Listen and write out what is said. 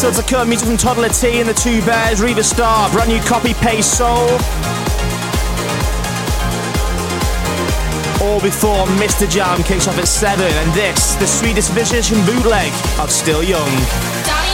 Still to come, music from Toddler T and the Two Bears, Reva Star, brand new Copy Paste Soul. All before Mr. Jam kicks off at 7, and this, the sweetest edition bootleg of Still Young.